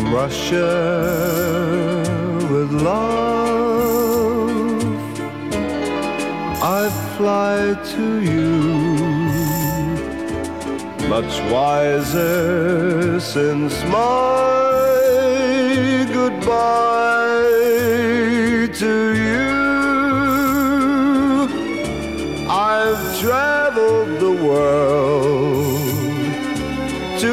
Russia with love, I fly to you, much wiser since my goodbye to you. I've traveled the world to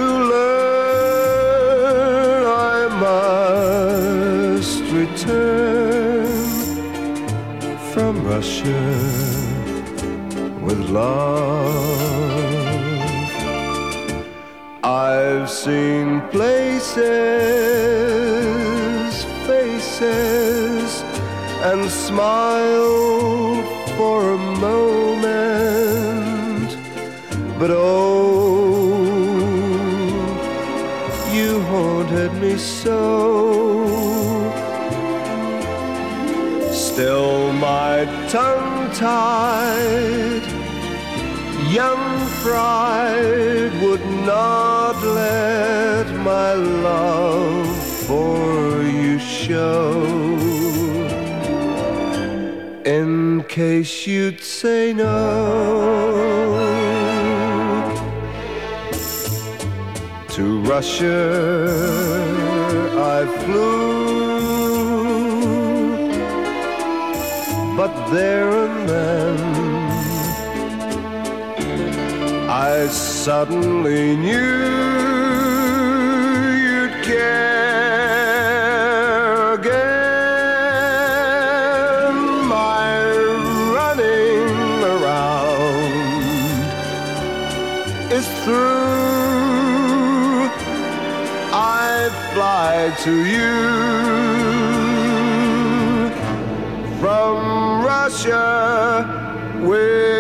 learn I must return from Russia with love. I've seen places, faces, and smiled for a moment, but oh, you haunted me so. Still my tongue-tied young pride would not let my love for you show, in case you'd say no. To Russia I flew, but there and then I suddenly knew you'd care again. My running around is through. I fly to you from Russia with